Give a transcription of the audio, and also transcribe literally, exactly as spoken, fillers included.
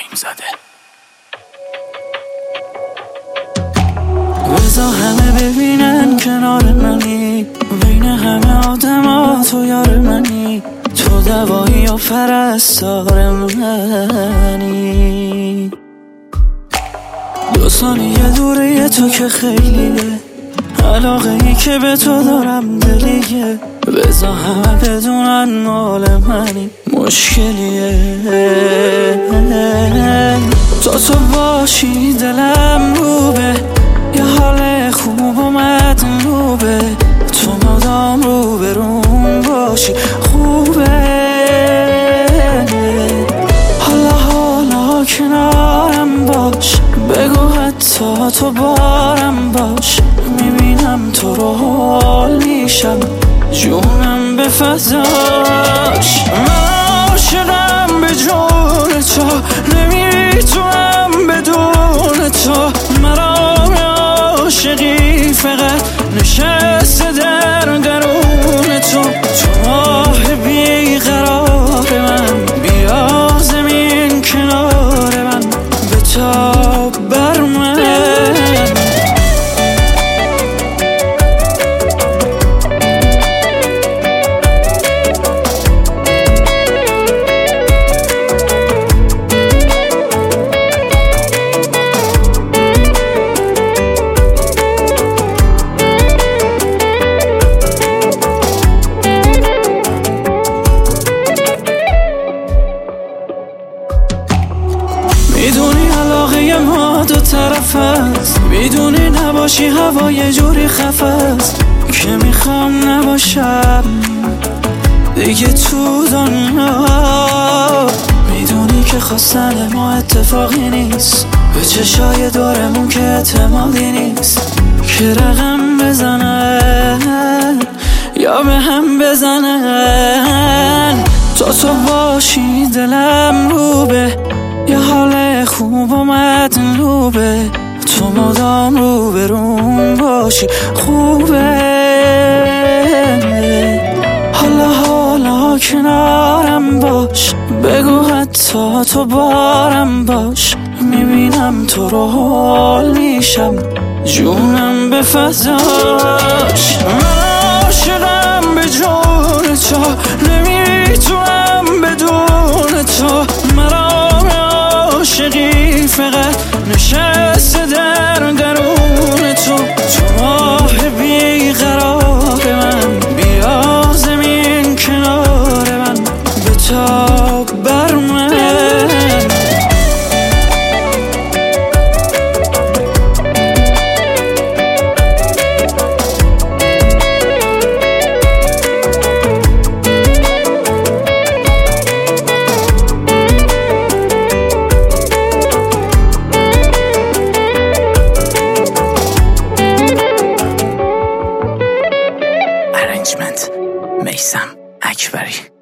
زده. بذار همه ببینن کنار منی، بین همه آدم ها تو یار منی، تو دوایی و پرستار منی. دو ثانیه دوره تو که خیلیه، علاقه ای که به تو دارم دلیه. بذار همه بدونن مال منی، مشکلیه. تو تو باشی دلم روبه، یه حال خوب اومد روبه، تو مدام رو به روم باشی خوبه. حالا حالا کنارم باش، بگو حتی تو بارم باش، میبینم تو رو حال میشم، جونم به فضاش. من عاشقم به جون تو، نمیتونم بدون تو. مرام عاشقی فقط نشسته در درون تو. تو ماه بیقرار من، بیا زمین کنار من، بتاب بر من. میدونی علاقه ما دو طرف است، میدونی نباشی هوا یه جوری خفه است که میخوام نباشم دیگه تو دنیا. میدونی که خواستن ما اتفاقی نیست، به چشای دورمون که اعتمادی نیست، که رقم بزنن یا به هم بزنن. تو تو باشی دلم روبه، یه حال خوب اومد روبه، تو مدام رو به روم باشی خوبه. حالا حالا کنارم باش، بگو حتی تو بارم باش، میبینم تو رو حال میشم، جونم به فضاش. من عاشقم به جون تو، نمیتونم بدون تو. مرام عاشقی فقط نشسته در درون تو. تو ماه بیقرار من، بیا زمین کنار من، بتاب بر من. میثم اکبری.